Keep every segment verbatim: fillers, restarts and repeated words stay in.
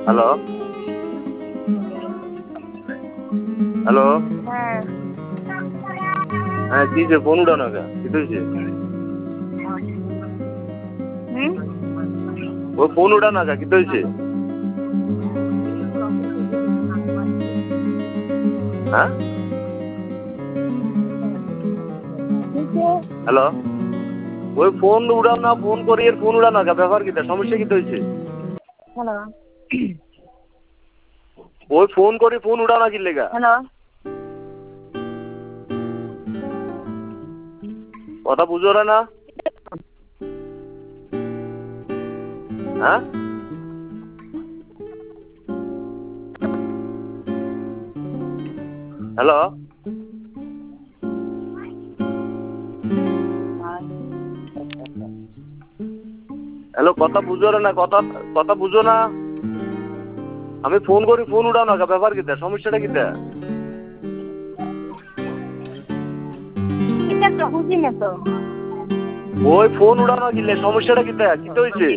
Hello hello হ্যাঁ হ্যাঁ কি যে ফোন উঠানো কে কি হয়েছে? হুম ও ফোন উঠানো কে কি হয়েছে? হ্যাঁ হ্যালো ওই ফোন উড়াও না, ফোন করি এর ফোন উড়ানো কে ব্যাপার কিটা, সমস্যা কি হয়েছে? হ্যালো ওই ফোন করি ফোন উড়াও না কি লেগা? হ্যালো কথা বুঝো না? হ্যাঁ হ্যালো হ্যালো কথা বুঝো না, কথা কথা বুঝো না? আমি ফোন করি ফোন উঠাও না কে ব্যাপার কিটা, সমস্যাটা কিটা? এটা তো বুঝি না তো। ওই ফোন উড়ানো কিলে সমস্যাটা কিটা, কি হয়েছে?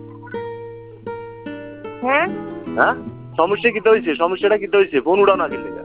হ্যাঁ হ্যাঁ সমস্যা কি হয়েছে, সমস্যাটা কি হয়েছে? ফোন উড়ানো কিলে